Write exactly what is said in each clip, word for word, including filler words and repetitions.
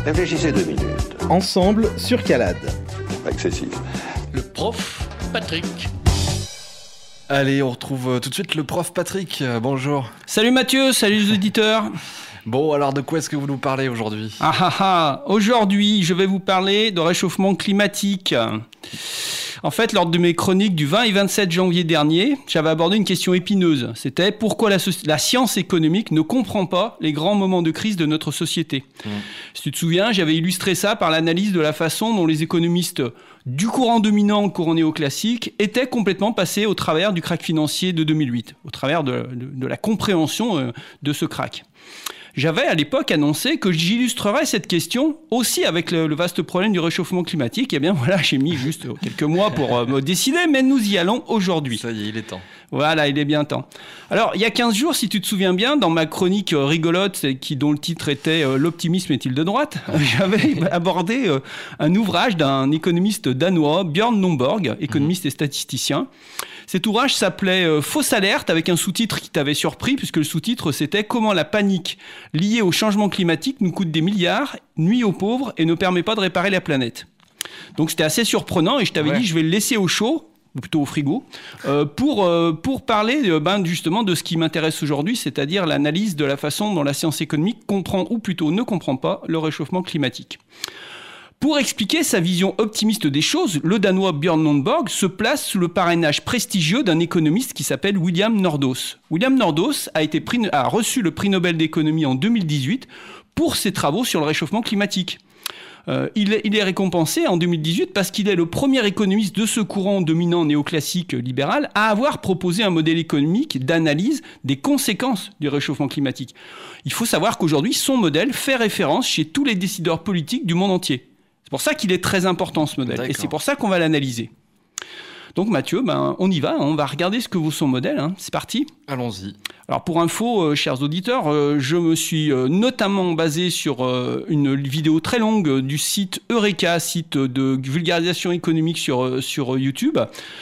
Réfléchissez deux minutes. Ensemble sur Calade. Excessif. Le prof Patrick. Allez, on retrouve tout de suite le prof Patrick. Euh, bonjour. Salut Mathieu, salut les auditeurs. Bon, alors de quoi est-ce que vous nous parlez aujourd'hui ? Ah ah ah, aujourd'hui, je vais vous parler de réchauffement climatique. En fait, lors de mes chroniques du vingt et vingt-sept janvier dernier, j'avais abordé une question épineuse. C'était pourquoi la, so- la science économique ne comprend pas les grands moments de crise de notre société. Mmh. Si tu te souviens, j'avais illustré ça par l'analyse de la façon dont les économistes du courant dominant, le courant néoclassique, étaient complètement passés au travers du krach financier de deux mille huit, au travers de, de, de la compréhension euh, de ce krach. J'avais à l'époque annoncé que j'illustrerais cette question aussi avec le, le vaste problème du réchauffement climatique. Et bien voilà, j'ai mis juste quelques mois pour euh, me décider, mais nous y allons aujourd'hui. Ça y est, il est temps. Voilà, il est bien temps. Alors, il y a quinze jours, si tu te souviens bien, dans ma chronique euh, rigolote, qui, dont le titre était euh, « L'optimisme est-il de droite ?», j'avais abordé euh, un ouvrage d'un économiste danois, Bjørn Lomborg, économiste mmh. et statisticien. Cet ouvrage s'appelait euh, « Fausse alerte » avec un sous-titre qui t'avait surpris, puisque le sous-titre c'était « Comment la panique liée au changement climatique nous coûte des milliards, nuit aux pauvres et ne permet pas de réparer la planète ». Donc c'était assez surprenant et je t'avais ouais. dit « Je vais le laisser au chaud ». Ou plutôt au frigo, euh, pour, euh, pour parler euh, ben, justement de ce qui m'intéresse aujourd'hui, c'est-à-dire l'analyse de la façon dont la science économique comprend, ou plutôt ne comprend pas, le réchauffement climatique. Pour expliquer sa vision optimiste des choses, le Danois Bjørn Lomborg se place sous le parrainage prestigieux d'un économiste qui s'appelle William Nordhaus. William Nordhaus a, été pris, a reçu le prix Nobel d'économie en deux mille dix-huit pour ses travaux sur le réchauffement climatique. Euh, il, est, il est récompensé en deux mille dix-huit parce qu'il est le premier économiste de ce courant dominant néoclassique libéral à avoir proposé un modèle économique d'analyse des conséquences du réchauffement climatique. Il faut savoir qu'aujourd'hui, son modèle fait référence chez tous les décideurs politiques du monde entier. C'est pour ça qu'il est très important, ce modèle. D'accord. Et c'est pour ça qu'on va l'analyser. Donc Mathieu, ben, on y va, on va regarder ce que vaut son modèle. Hein. C'est parti. Allons-y. Alors pour info, euh, chers auditeurs, euh, je me suis euh, notamment basé sur euh, une vidéo très longue du site Eureka, site de vulgarisation économique sur, euh, sur YouTube,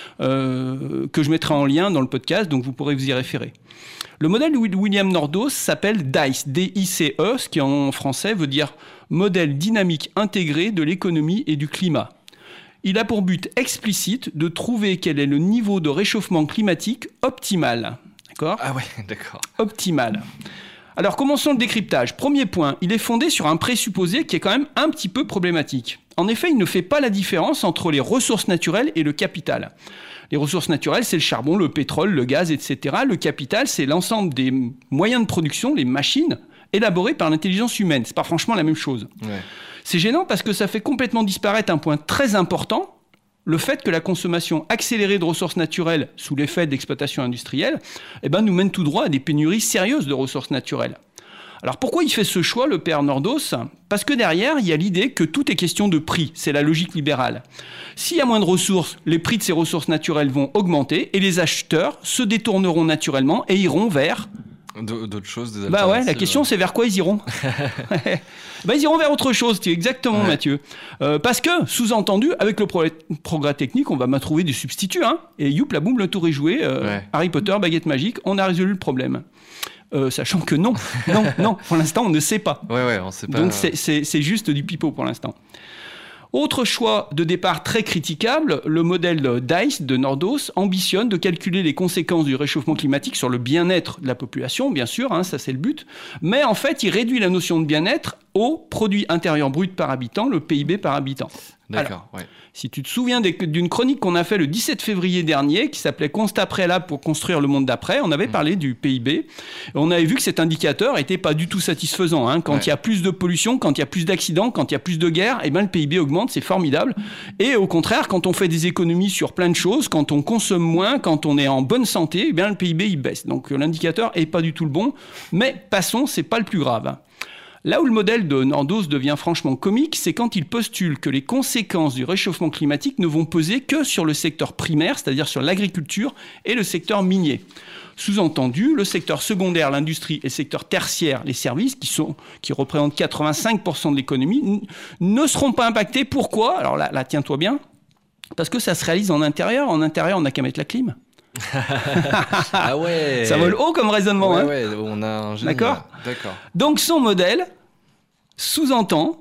euh, que je mettrai en lien dans le podcast, donc vous pourrez vous y référer. Le modèle de William Nordhaus s'appelle D I C E, D I C E, ce qui en français veut dire modèle dynamique intégré de l'économie et du climat. Il a pour but explicite de trouver quel est le niveau de réchauffement climatique optimal. D'accord ? Ah ouais, d'accord. Optimal. Alors, commençons le décryptage. Premier point, il est fondé sur un présupposé qui est quand même un petit peu problématique. En effet, il ne fait pas la différence entre les ressources naturelles et le capital. Les ressources naturelles, c'est le charbon, le pétrole, le gaz, et cetera. Le capital, c'est l'ensemble des moyens de production, les machines, élaborées par l'intelligence humaine. C'est pas franchement la même chose. Ouais. C'est gênant parce que ça fait complètement disparaître un point très important, le fait que la consommation accélérée de ressources naturelles sous l'effet de l'exploitation industrielle eh ben, nous mène tout droit à des pénuries sérieuses de ressources naturelles. Alors pourquoi il fait ce choix, le père Nordhaus ? Parce que derrière, il y a l'idée que tout est question de prix, c'est la logique libérale. S'il y a moins de ressources, les prix de ces ressources naturelles vont augmenter et les acheteurs se détourneront naturellement et iront vers... D'autres choses, des Bah ouais, la question c'est vers quoi ils iront. Bah ils iront vers autre chose, exactement ouais. Mathieu. Euh, parce que, sous-entendu, avec le pro- progrès technique, on va trouver des substituts, hein, et youp, la boum, le tour est joué, euh, ouais. Harry Potter, baguette magique, on a résolu le problème. Euh, sachant que non, non, non, pour l'instant on ne sait pas. Ouais, ouais, on sait pas. Donc c'est, c'est, c'est juste du pipeau pour l'instant. Autre choix de départ très critiquable, le modèle D I C E de Nordhaus ambitionne de calculer les conséquences du réchauffement climatique sur le bien-être de la population, bien sûr, hein, ça c'est le but, mais en fait il réduit la notion de bien-être au produit intérieur brut par habitant, le P I B par habitant. D'accord, Alors, ouais. Si tu te souviens d'une chronique qu'on a fait le dix-sept février dernier, qui s'appelait « Constat préalable pour construire le monde d'après », on avait mmh. parlé du P I B. On avait vu que cet indicateur n'était pas du tout satisfaisant. Hein. Quand il ouais. y a plus de pollution, quand il y a plus d'accidents, quand il y a plus de guerres, eh ben, le P I B augmente, c'est formidable. Et au contraire, quand on fait des économies sur plein de choses, quand on consomme moins, quand on est en bonne santé, eh bien, le P I B il baisse. Donc l'indicateur n'est pas du tout le bon. Mais passons, ce n'est pas le plus grave. Là où le modèle de Nordhaus devient franchement comique, c'est quand il postule que les conséquences du réchauffement climatique ne vont peser que sur le secteur primaire, c'est-à-dire sur l'agriculture et le secteur minier. Sous-entendu, le secteur secondaire, l'industrie, et le secteur tertiaire, les services, qui, sont, qui représentent quatre-vingt-cinq pour cent de l'économie, n- ne seront pas impactés. Pourquoi ? Alors là, là, tiens-toi bien, parce que ça se réalise en intérieur. En intérieur, on n'a qu'à mettre la clim. Ah ouais. Ça vole haut comme raisonnement. Ouais, hein. ouais, on a un génie. D'accord. D'accord. Donc son modèle sous-entend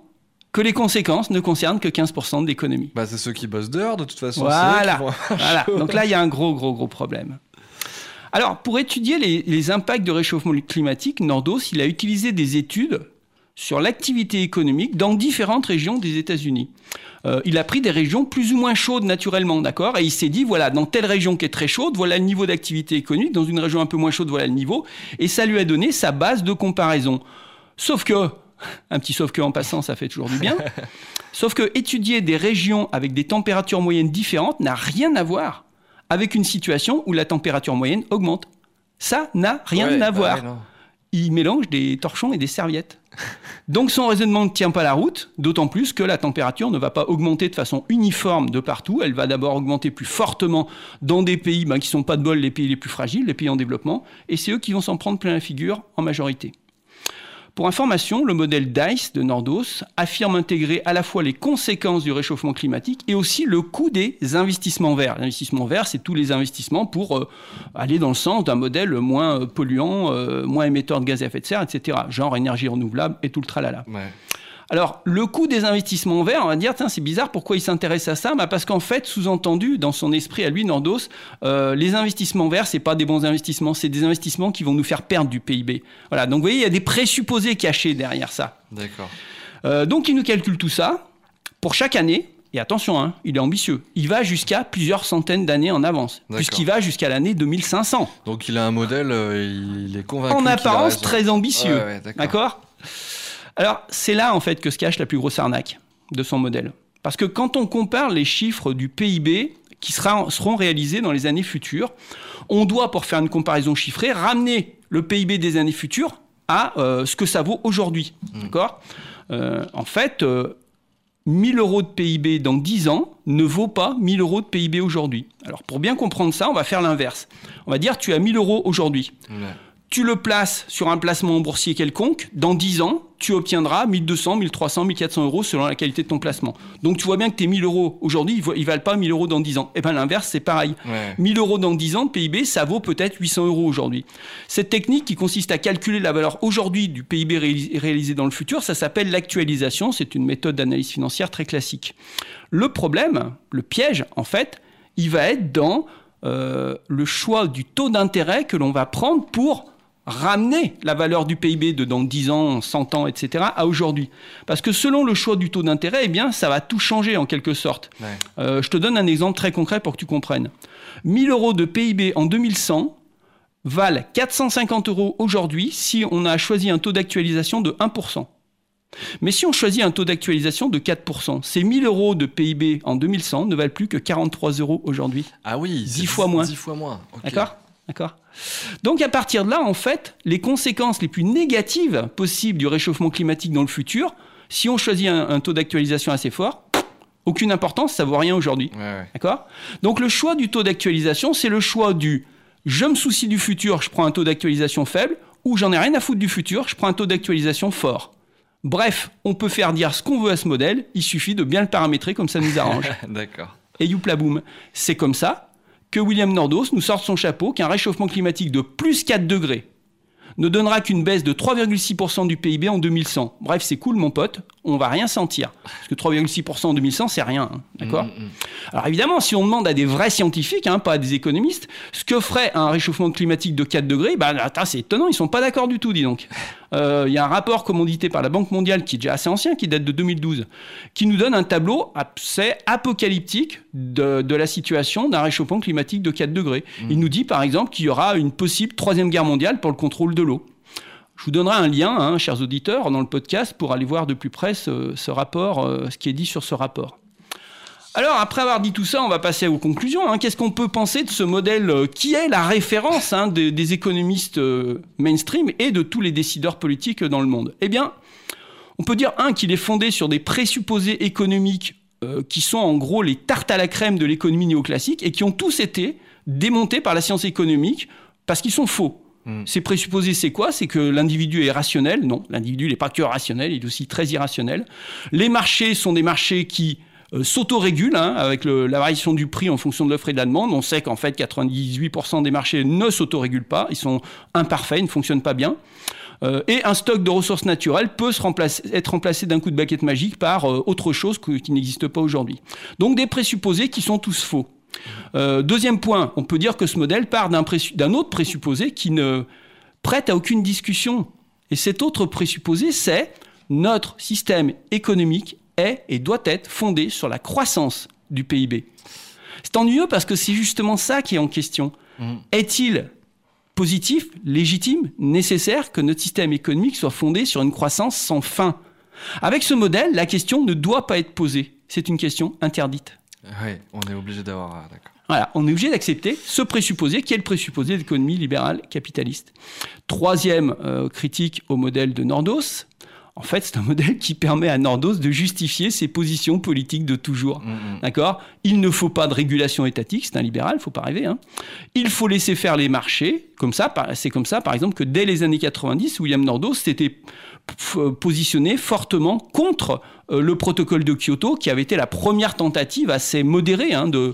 que les conséquences ne concernent que quinze pour cent de l'économie. Bah, c'est ceux qui bossent dehors, de toute façon. Voilà. Vont... voilà. Donc là, il y a un gros, gros, gros problème. Alors, pour étudier les, les impacts de réchauffement climatique, Nordos, il a utilisé des études sur l'activité économique dans différentes régions des États-Unis. Euh, il a pris des régions plus ou moins chaudes naturellement, d'accord ? Et il s'est dit, voilà, dans telle région qui est très chaude, voilà le niveau d'activité économique. Dans une région un peu moins chaude, voilà le niveau. Et ça lui a donné sa base de comparaison. Sauf que, un petit sauf que en passant, ça fait toujours du bien. Sauf que étudier des régions avec des températures moyennes différentes n'a rien à voir avec une situation où la température moyenne augmente. Ça n'a rien ouais, à voir. Bah ouais, non. Il mélange des torchons et des serviettes. Donc son raisonnement ne tient pas la route, d'autant plus que la température ne va pas augmenter de façon uniforme de partout. Elle va d'abord augmenter plus fortement dans des pays ben, qui ne sont pas de bol, les pays les plus fragiles, les pays en développement, et c'est eux qui vont s'en prendre plein la figure en majorité. Pour information, le modèle DICE de Nordos affirme intégrer à la fois les conséquences du réchauffement climatique et aussi le coût des investissements verts. L'investissement vert, c'est tous les investissements pour euh, aller dans le sens d'un modèle moins polluant, euh, moins émetteur de gaz à effet de serre, et cetera. Genre énergie renouvelable et tout le tralala. Ouais. Alors, le coût des investissements verts, on va dire, c'est bizarre, pourquoi il s'intéresse à ça ? Bah parce qu'en fait, sous-entendu, dans son esprit à lui, Nordos, euh, les investissements verts, c'est pas des bons investissements, c'est des investissements qui vont nous faire perdre du P I B. Voilà, donc vous voyez, il y a des présupposés cachés derrière ça. D'accord. Euh, donc, il nous calcule tout ça pour chaque année, et attention, hein, il est ambitieux, il va jusqu'à plusieurs centaines d'années en avance, D'accord. puisqu'il va jusqu'à l'année deux mille cinq cents. Donc, il a un modèle, euh, il est convaincu. En apparence, très ambitieux, ouais, ouais, d'accord. d'accord ? Alors, c'est là, en fait, que se cache la plus grosse arnaque de son modèle. Parce que quand on compare les chiffres du P I B qui sera, seront réalisés dans les années futures, on doit, pour faire une comparaison chiffrée, ramener le P I B des années futures à euh, ce que ça vaut aujourd'hui. Mmh. D'accord ? euh, En fait, euh, mille euros de P I B dans dix ans ne vaut pas mille euros de P I B aujourd'hui. Alors, pour bien comprendre ça, on va faire l'inverse. On va dire, tu as mille euros aujourd'hui. Mmh. Tu le places sur un placement boursier quelconque, dans dix ans, tu obtiendras mille deux cents, mille trois cents, mille quatre cents euros selon la qualité de ton placement. Donc tu vois bien que tes mille euros aujourd'hui, ils ne valent pas mille euros dans dix ans. Et bien l'inverse, c'est pareil. Ouais. mille euros dans dix ans de P I B, ça vaut peut-être huit cents euros aujourd'hui. Cette technique qui consiste à calculer la valeur aujourd'hui du P I B réalisé, réalisé dans le futur, ça s'appelle l'actualisation. C'est une méthode d'analyse financière très classique. Le problème, le piège, en fait, il va être dans euh, le choix du taux d'intérêt que l'on va prendre pour ramener la valeur du P I B de dans dix ans, cent ans, et cetera à aujourd'hui. Parce que selon le choix du taux d'intérêt, eh bien, ça va tout changer en quelque sorte. Ouais. Euh, je te donne un exemple très concret pour que tu comprennes. mille euros de P I B en deux mille cent valent quatre cent cinquante euros aujourd'hui si on a choisi un taux d'actualisation de un pour cent. Mais si on choisit un taux d'actualisation de quatre pour cent, ces mille euros de P I B en deux mille cent ne valent plus que quarante-trois euros aujourd'hui. Ah oui, dix fois moins. dix fois moins. Okay. D'accord ? D'accord. Donc à partir de là, en fait, les conséquences les plus négatives possibles du réchauffement climatique dans le futur, si on choisit un, un taux d'actualisation assez fort, aucune importance, ça ne vaut rien aujourd'hui. Ouais, ouais. D'accord ? Donc le choix du taux d'actualisation, c'est le choix du « je me soucie du futur, je prends un taux d'actualisation faible » ou « j'en ai rien à foutre du futur, je prends un taux d'actualisation fort ». Bref, on peut faire dire ce qu'on veut à ce modèle, il suffit de bien le paramétrer comme ça nous arrange. D'accord. Et youpla boum, c'est comme ça que William Nordos nous sort de son chapeau qu'un réchauffement climatique de plus quatre degrés ne donnera qu'une baisse de trois virgule six pour cent du P I B en deux mille cent. Bref, c'est cool, mon pote, on va rien sentir. Parce que trois virgule six pour cent en deux mille cent, c'est rien, hein, d'accord ? mmh, mmh. Alors évidemment, si on demande à des vrais scientifiques, hein, pas à des économistes, ce que ferait un réchauffement climatique de quatre degrés, bah, attends, c'est étonnant, ils sont pas d'accord du tout, dis donc. Il euh, y a un rapport commandité par la Banque mondiale, qui est déjà assez ancien, qui date de deux mille douze, qui nous donne un tableau assez apocalyptique de, de la situation d'un réchauffement climatique de quatre degrés. Mmh. Il nous dit, par exemple, qu'il y aura une possible troisième guerre mondiale pour le contrôle de l'eau. Je vous donnerai un lien, hein, chers auditeurs, dans le podcast pour aller voir de plus près ce, ce rapport, euh, ce qui est dit sur ce rapport. Alors, après avoir dit tout ça, on va passer aux conclusions. Hein. Qu'est-ce qu'on peut penser de ce modèle euh, qui est la référence hein, des, des économistes euh, mainstream et de tous les décideurs politiques dans le monde ? Eh bien, on peut dire, un, qu'il est fondé sur des présupposés économiques euh, qui sont en gros les tartes à la crème de l'économie néoclassique et qui ont tous été démontés par la science économique parce qu'ils sont faux. Mmh. Ces présupposés, c'est quoi ? C'est que l'individu est rationnel. Non, l'individu n'est pas que rationnel, il est aussi très irrationnel. Les marchés sont des marchés qui euh, s'autorégulent hein, avec le, la variation du prix en fonction de l'offre et de la demande. On sait qu'en fait, quatre-vingt-dix-huit pour cent des marchés ne s'autorégulent pas, ils sont imparfaits, ils ne fonctionnent pas bien. Euh, et un stock de ressources naturelles peut se remplacer, être remplacé d'un coup de baguette magique par euh, autre chose que, qui n'existe pas aujourd'hui. Donc des présupposés qui sont tous faux. Euh, deuxième point, on peut dire que ce modèle part d'un, pressu- d'un autre présupposé qui ne prête à aucune discussion. Et cet autre présupposé, c'est notre système économique est et doit être fondé sur la croissance du P I B. C'est ennuyeux parce que c'est justement ça qui est en question. Mmh. Est-il positif, légitime, nécessaire que notre système économique soit fondé sur une croissance sans fin ? Avec ce modèle, la question ne doit pas être posée. C'est une question interdite. Oui, on est obligé d'avoir... Ah, d'accord. Voilà, on est obligé d'accepter ce présupposé qui est le présupposé de l'économie libérale capitaliste. Troisième euh, critique au modèle de Nordos. En fait, c'est un modèle qui permet à Nordos de justifier ses positions politiques de toujours. Mmh. D'accord ? Il ne faut pas de régulation étatique, c'est un libéral, il ne faut pas rêver. Hein. Il faut laisser faire les marchés. Comme ça, c'est comme ça, par exemple, que dès les années quatre-vingt-dix, William Nordos s'était positionné fortement contre euh, le protocole de Kyoto, qui avait été la première tentative assez modérée hein, de,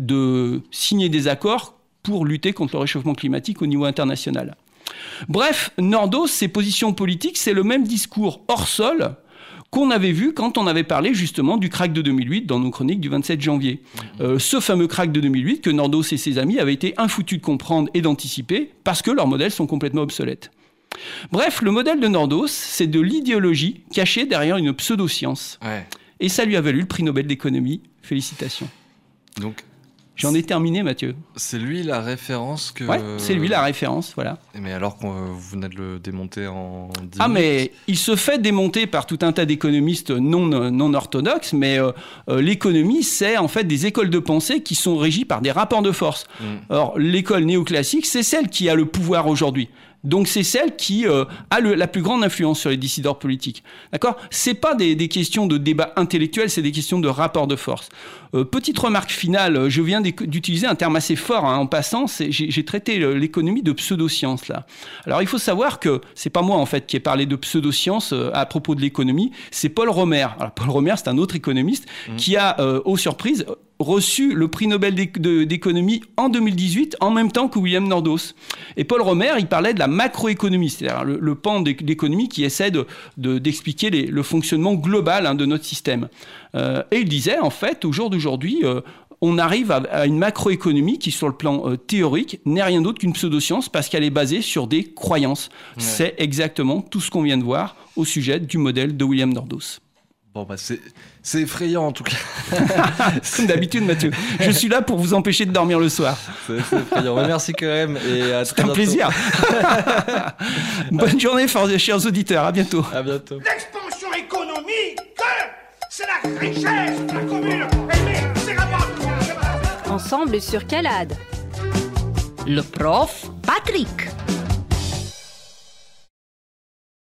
de signer des accords pour lutter contre le réchauffement climatique au niveau international. Bref, Nordos, ses positions politiques, c'est le même discours hors sol qu'on avait vu quand on avait parlé justement du crack de deux mille huit dans nos chroniques du vingt-sept janvier. Euh, ce fameux crack de deux mille huit que Nordos et ses amis avaient été infoutus de comprendre et d'anticiper parce que leurs modèles sont complètement obsolètes. Bref, le modèle de Nordos, c'est de l'idéologie cachée derrière une pseudo-science. Ouais. Et ça lui a valu le prix Nobel d'économie. Félicitations. Donc... J'en ai terminé, Mathieu. C'est lui la référence que... Ouais, c'est lui la référence, voilà. Mais alors que vous venez de le démonter en dix Ah, minutes. mais il se fait démonter par tout un tas d'économistes non, non orthodoxes, mais euh, euh, l'économie, c'est en fait des écoles de pensée qui sont régies par des rapports de force. Mm. Or, l'école néoclassique, c'est celle qui a le pouvoir aujourd'hui. Donc c'est celle qui euh, a le, la plus grande influence sur les décideurs politiques. D'accord ? C'est pas des, des questions de débat intellectuel, c'est des questions de rapport de force. Euh, petite remarque finale, je viens d'utiliser un terme assez fort hein, en passant, c'est, j'ai, j'ai traité l'économie de pseudoscience là. Alors il faut savoir que c'est pas moi en fait qui ai parlé de pseudoscience euh, à propos de l'économie, c'est Paul Romer. Alors Paul Romer, c'est un autre économiste mmh. qui a, euh, aux surprises, reçu le prix Nobel d'économie en deux mille dix-huit, en même temps que William Nordos. Et Paul Romer, il parlait de la macroéconomie, c'est-à-dire le, le pan de l'économie qui essaie de, de, d'expliquer les, le fonctionnement global hein, de notre système. Euh, et il disait, en fait, au jour d'aujourd'hui, euh, on arrive à, à une macroéconomie qui, sur le plan euh, théorique, n'est rien d'autre qu'une pseudoscience parce qu'elle est basée sur des croyances. Ouais. C'est exactement tout ce qu'on vient de voir au sujet du modèle de William Nordos. Bon, bah c'est, c'est effrayant en tout cas. Comme d'habitude, Mathieu. Je suis là pour vous empêcher de dormir le soir. C'est, c'est effrayant. Mais merci quand même. Et à C'était un plaisir. Bonne journée, chers auditeurs. À bientôt. À bientôt. L'expansion économique, c'est la richesse de la commune. C'est la bonne. Ensemble sur Calade. Le prof Patrick.